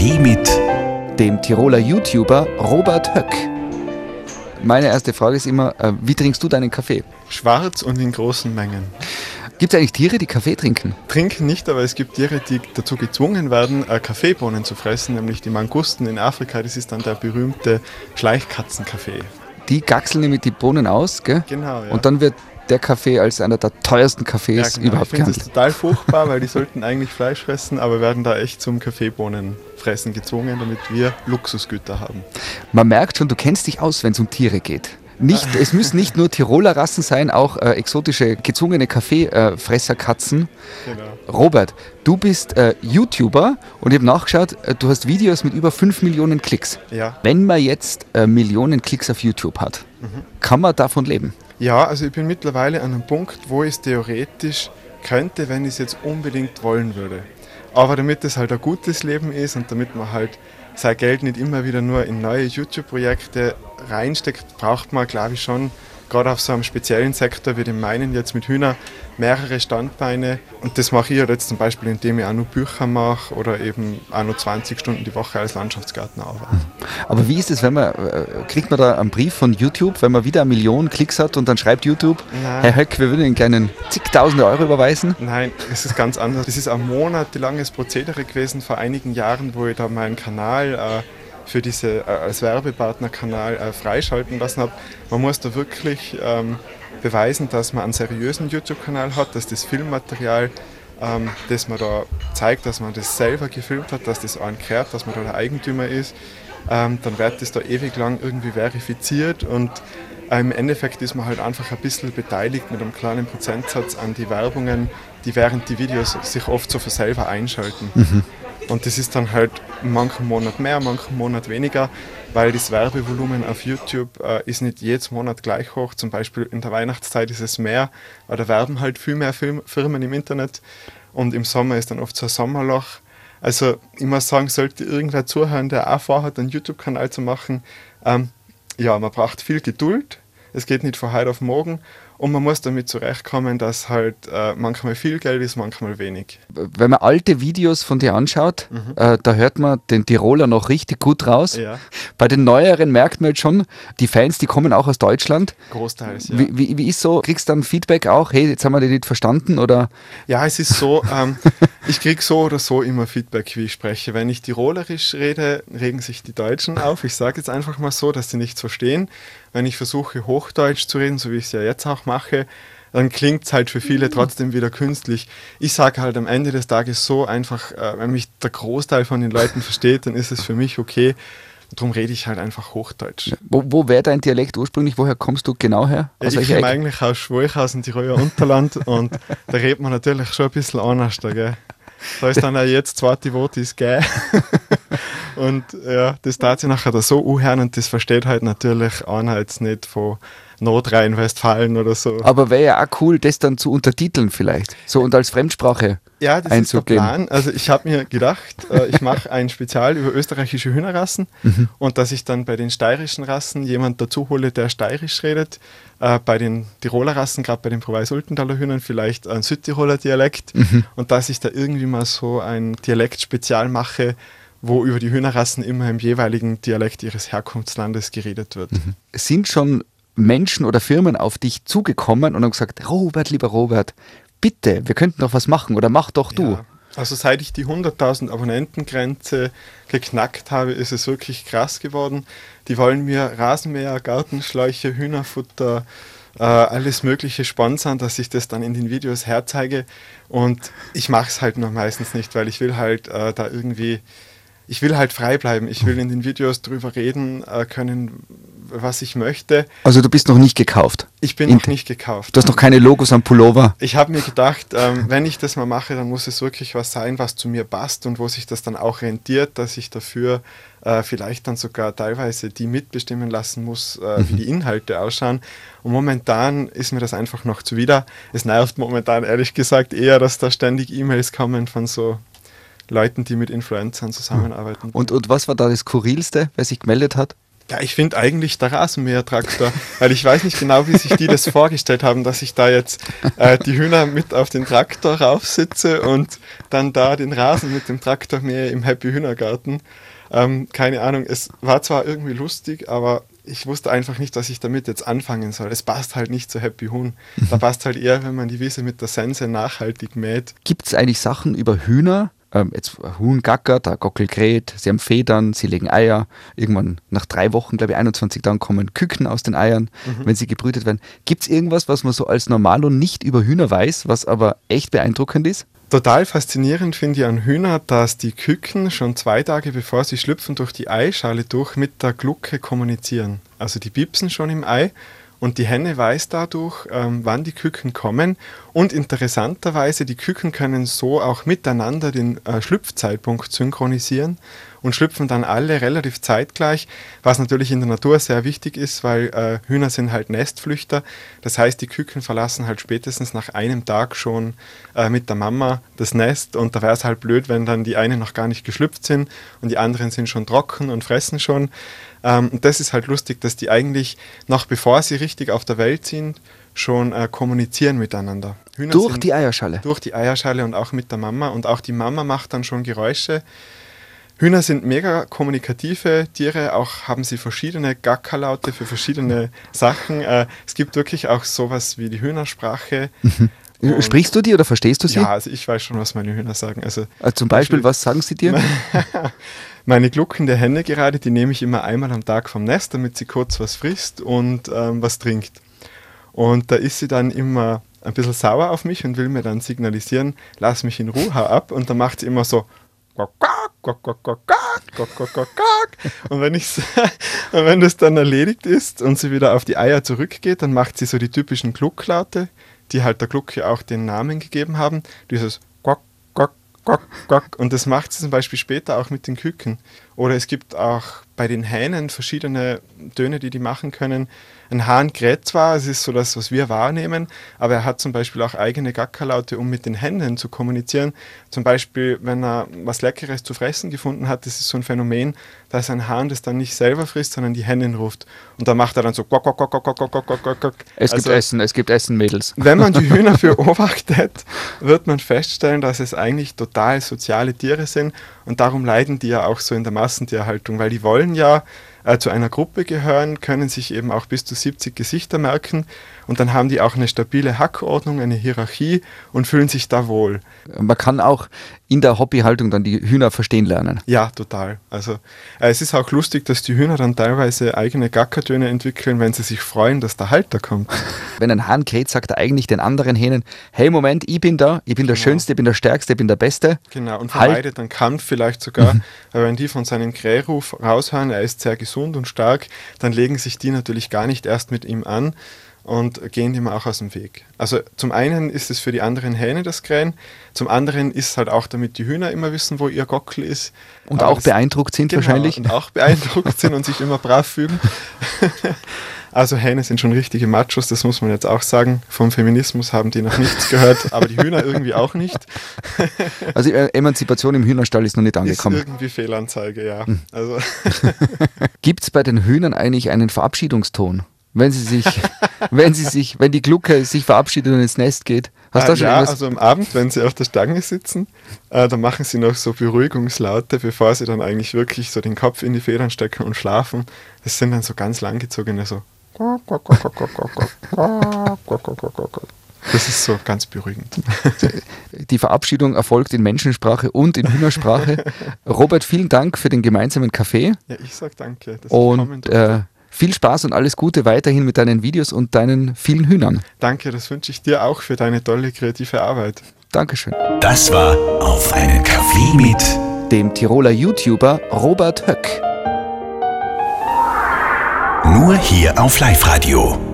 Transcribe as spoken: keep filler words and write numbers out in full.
Kaffee mit dem Tiroler YouTuber Robert Höck. Meine erste Frage ist immer, äh, wie trinkst du deinen Kaffee? Schwarz und in großen Mengen. Gibt es eigentlich Tiere, die Kaffee trinken? Trinken nicht, aber es gibt Tiere, die dazu gezwungen werden, äh, Kaffeebohnen zu fressen, nämlich die Mangusten in Afrika. Das ist dann der berühmte Schleichkatzenkaffee. Die gackseln nämlich die Bohnen aus, gell? Genau, ja. Und dann wird der Kaffee als einer der teuersten Kaffees ja, genau. überhaupt Ich finde gehandelt. das total furchtbar, weil die sollten eigentlich Fleisch fressen, aber werden da echt zum Kaffeebohnenfressen gezwungen, damit wir Luxusgüter haben. Man merkt schon, du kennst dich aus, wenn es um Tiere geht. Nicht, es müssen nicht nur Tiroler Rassen sein, auch äh, exotische, gezwungene Kaffeefresserkatzen. Genau. Robert, du bist äh, YouTuber und ich habe nachgeschaut, äh, du hast Videos mit über fünf Millionen Klicks. Ja. Wenn man jetzt äh, Millionen Klicks auf YouTube hat, mhm. kann man davon leben? Ja, also ich bin mittlerweile an einem Punkt, wo ich es theoretisch könnte, wenn ich es jetzt unbedingt wollen würde. Aber damit es halt ein gutes Leben ist und damit man halt sein Geld nicht immer wieder nur in neue YouTube-Projekte reinsteckt, braucht man, glaube ich, schon, gerade auf so einem speziellen Sektor wie dem meinen, jetzt mit Hühner, mehrere Standbeine. Und das mache ich ja jetzt zum Beispiel, indem ich auch noch Bücher mache oder eben auch noch zwanzig Stunden die Woche als Landschaftsgärtner arbeite. Aber wie ist es, wenn man, kriegt man da einen Brief von YouTube, wenn man wieder eine Million Klicks hat und dann schreibt YouTube, Nein. Herr Höck, wir würden Ihnen gerne zigtausende Euro überweisen? Nein, es ist ganz anders. Das ist ein monatelanges Prozedere gewesen vor einigen Jahren, wo ich da meinen Kanal äh, für diese äh, als Werbepartnerkanal äh, freischalten lassen habe. Man muss da wirklich ähm, beweisen, dass man einen seriösen YouTube-Kanal hat, dass das Filmmaterial, ähm, das man da zeigt, dass man das selber gefilmt hat, dass das einen gehört, dass man da der Eigentümer ist. Ähm, dann wird das da ewig lang irgendwie verifiziert und äh, im Endeffekt ist man halt einfach ein bisschen beteiligt mit einem kleinen Prozentsatz an die Werbungen, die während die Videos sich oft so für selber einschalten. Mhm. Und das ist dann halt manchen Monat mehr, manchen Monat weniger, weil das Werbevolumen auf YouTube äh, ist nicht jedes Monat gleich hoch. Zum Beispiel in der Weihnachtszeit ist es mehr, aber da werben halt viel mehr Film- Firmen im Internet und im Sommer ist dann oft so ein Sommerloch. Also ich muss sagen, sollte irgendwer zuhören, der auch vorhat, einen YouTube-Kanal zu machen, ähm, ja, man braucht viel Geduld, es geht nicht von heute auf morgen. Und man muss damit zurechtkommen, dass halt äh, manchmal viel Geld ist, manchmal wenig. Wenn man alte Videos von dir anschaut, Mhm. äh, da hört man den Tiroler noch richtig gut raus. Ja. Bei den neueren merkt man jetzt schon, die Fans, die kommen auch aus Deutschland. Großteils, ja. Wie, wie, wie ist so, kriegst du dann Feedback auch, hey, jetzt haben wir die nicht verstanden oder? Ja, es ist so, ähm, ich kriege so oder so immer Feedback, wie ich spreche. Wenn ich tirolerisch rede, regen sich die Deutschen auf. Ich sage jetzt einfach mal so, dass sie nichts verstehen. Wenn ich versuche, Hochdeutsch zu reden, so wie ich es ja jetzt auch mache, dann klingt es halt für viele trotzdem wieder künstlich. Ich sage halt am Ende des Tages so einfach, äh, wenn mich der Großteil von den Leuten versteht, dann ist es für mich okay. Darum rede ich halt einfach Hochdeutsch. Wo, wo wäre dein Dialekt ursprünglich? Woher kommst du genau her? Aus ich komme eigentlich aus Schwalch, aus dem Tiroler Unterland und da redet man natürlich schon ein bisschen anders. Da, gell? Da ist dann auch jetzt zweite Wort ist geil. Und ja, das tat sich nachher da so anhören und das versteht halt natürlich einer jetzt nicht von Nordrhein-Westfalen oder so. Aber wäre ja auch cool, das dann zu untertiteln vielleicht. So und als Fremdsprache ja, das einzugeben. ist der Plan. Also ich habe mir gedacht, äh, ich mache ein Spezial über österreichische Hühnerrassen mhm. und dass ich dann bei den steirischen Rassen jemand dazu hole, der steirisch redet. Äh, bei den Tiroler Rassen, gerade bei den Provence-Ultenthaler Hühnern, vielleicht ein Südtiroler Dialekt. Mhm. Und dass ich da irgendwie mal so ein Dialekt-Spezial mache, wo über die Hühnerrassen immer im jeweiligen Dialekt ihres Herkunftslandes geredet wird. Mhm. Sind schon Menschen oder Firmen auf dich zugekommen und haben gesagt, Robert, lieber Robert, bitte, wir könnten doch was machen oder mach doch du. Ja. Also seit ich die hunderttausend Abonnentengrenze geknackt habe, ist es wirklich krass geworden. Die wollen mir Rasenmäher, Gartenschläuche, Hühnerfutter, äh, alles mögliche sponsern, dass ich das dann in den Videos herzeige. Und ich mache es halt noch meistens nicht, weil ich will halt äh, da irgendwie... Ich will halt frei bleiben. Ich will in den Videos drüber reden äh, können, was ich möchte. Also du bist noch nicht gekauft? Ich bin in noch nicht gekauft. Du hast noch keine Logos am Pullover? Ich habe mir gedacht, ähm, wenn ich das mal mache, dann muss es wirklich was sein, was zu mir passt und wo sich das dann auch rentiert, dass ich dafür äh, vielleicht dann sogar teilweise die mitbestimmen lassen muss, äh, mhm. wie die Inhalte ausschauen. Und momentan ist mir das einfach noch zuwider. Es nervt momentan ehrlich gesagt eher, dass da ständig E-Mails kommen von so Leuten, die mit Influencern zusammenarbeiten. Und, und was war da das Skurrilste, wer sich gemeldet hat? Ja, ich finde eigentlich der Rasenmähertraktor, weil ich weiß nicht genau, wie sich die das vorgestellt haben, dass ich da jetzt äh, die Hühner mit auf den Traktor raufsitze und dann da den Rasen mit dem Traktor mähe im Happy Hühnergarten. Ähm, keine Ahnung, es war zwar irgendwie lustig, aber ich wusste einfach nicht, was ich damit jetzt anfangen soll. Es passt halt nicht zu Happy Huhn. Da passt halt eher, wenn man die Wiese mit der Sense nachhaltig mäht. Gibt es eigentlich Sachen über Hühner? Ähm, jetzt Huhn gackert, der Gockel kräht, sie haben Federn, sie legen Eier. Irgendwann nach drei Wochen, glaube ich, einundzwanzig Tagen kommen Küken aus den Eiern, mhm. wenn sie gebrütet werden. Gibt es irgendwas, was man so als Normalo nicht über Hühner weiß, was aber echt beeindruckend ist? Total faszinierend finde ich an Hühner, dass die Küken schon zwei Tage bevor sie schlüpfen durch die Eischale durch mit der Glucke kommunizieren. Also die piepsen schon im Ei und die Henne weiß dadurch, ähm, wann die Küken kommen. Und interessanterweise, die Küken können so auch miteinander den äh, Schlüpfzeitpunkt synchronisieren und schlüpfen dann alle relativ zeitgleich, was natürlich in der Natur sehr wichtig ist, weil äh, Hühner sind halt Nestflüchter. Das heißt, die Küken verlassen halt spätestens nach einem Tag schon äh, mit der Mama das Nest und da wäre es halt blöd, wenn dann die einen noch gar nicht geschlüpft sind und die anderen sind schon trocken und fressen schon. Ähm, und das ist halt lustig, dass die eigentlich noch bevor sie richtig auf der Welt sind, schon äh, kommunizieren miteinander. Hühner durch sind, die Eierschale? Durch die Eierschale und auch mit der Mama. Und auch die Mama macht dann schon Geräusche. Hühner sind mega kommunikative Tiere, auch haben sie verschiedene Gackerlaute für verschiedene Sachen. Äh, es gibt wirklich auch sowas wie die Hühnersprache. Mhm. Sprichst du die oder verstehst du sie? Ja, also ich weiß schon, was meine Hühner sagen. Also, also zum Beispiel, was sagen sie dir? Meine gluckende Henne gerade, die nehme ich immer einmal am Tag vom Nest, damit sie kurz was frisst und ähm, was trinkt. Und da ist sie dann immer ein bisschen sauer auf mich und will mir dann signalisieren, lass mich in Ruhe, hau ab. Und dann macht sie immer so und wenn, ich, und wenn das dann erledigt ist und sie wieder auf die Eier zurückgeht, dann macht sie so die typischen Glucklaute, die halt der Glucke auch den Namen gegeben haben. Dieses Quack, Quack, Quack, Quack. Und das macht sie zum Beispiel später auch mit den Küken. Oder es gibt auch bei den Hähnen verschiedene Töne, die die machen können. Ein Hahn kräht zwar, es ist so das, was wir wahrnehmen, aber er hat zum Beispiel auch eigene Gackerlaute, um mit den Händen zu kommunizieren. Zum Beispiel, wenn er was Leckeres zu fressen gefunden hat, das ist so ein Phänomen, da ist ein Hahn, das dann nicht selber frisst, sondern die Hennen ruft. Und da macht er dann so quack, quack, quack, quack, quack, quack, quack, quack. Es also, gibt Essen, es gibt Essen, Mädels. Wenn man die Hühner beobachtet, wird man feststellen, dass es eigentlich total soziale Tiere sind und darum leiden die ja auch so in der Massentierhaltung, weil die wollen ja äh, zu einer Gruppe gehören, können sich eben auch bis zu siebzig Gesichter merken und dann haben die auch eine stabile Hackordnung, eine Hierarchie und fühlen sich da wohl. Man kann auch in der Hobbyhaltung dann die Hühner verstehen lernen. Ja, total. Also äh, es ist auch lustig, dass die Hühner dann teilweise eigene Gackertöne entwickeln, wenn sie sich freuen, dass der Halter kommt. Wenn ein Hahn kräht, sagt er eigentlich den anderen Hähnen, hey Moment, ich bin da, ich bin der genau. Schönste, ich bin der Stärkste, ich bin der Beste. Genau, und vermeidet halt. Dann Kampf vielleicht sogar, mhm. weil wenn die von seinem Krähruf raushören, er ist sehr gesund und stark, dann legen sich die natürlich gar nicht erst mit ihm an und gehen ihm auch aus dem Weg. Also zum einen ist es für die anderen Hähne das Krähen, zum anderen ist es halt auch, damit die Hühner immer wissen, wo ihr Gockel ist. Und Aber auch beeindruckt sind genau, wahrscheinlich. Und auch beeindruckt sind und sich immer brav fügen. Also Hähne sind schon richtige Machos, das muss man jetzt auch sagen. Vom Feminismus haben die noch nichts gehört, aber die Hühner irgendwie auch nicht. Also Emanzipation im Hühnerstall ist noch nicht angekommen. Ist irgendwie Fehlanzeige, ja. Hm. Also. Gibt es bei den Hühnern eigentlich einen Verabschiedungston? Wenn sie sich, wenn sie sich, wenn die Glucke sich verabschiedet und ins Nest geht. Hast du äh, schon ja, irgendwas? Also am Abend, wenn sie auf der Stange sitzen, äh, dann machen sie noch so Beruhigungslaute, bevor sie dann eigentlich wirklich so den Kopf in die Federn stecken und schlafen. Das sind dann so ganz langgezogene so. Das ist so ganz beruhigend. Die Verabschiedung erfolgt in Menschensprache und in Hühnersprache. Robert, vielen Dank für den gemeinsamen Kaffee. Ja, ich sag danke. Dass und äh, viel Spaß und alles Gute weiterhin mit deinen Videos und deinen vielen Hühnern. Danke, das wünsche ich dir auch für deine tolle kreative Arbeit. Dankeschön. Das war Auf einen Kaffee mit dem Tiroler YouTuber Robert Höck. Nur hier auf Live Radio.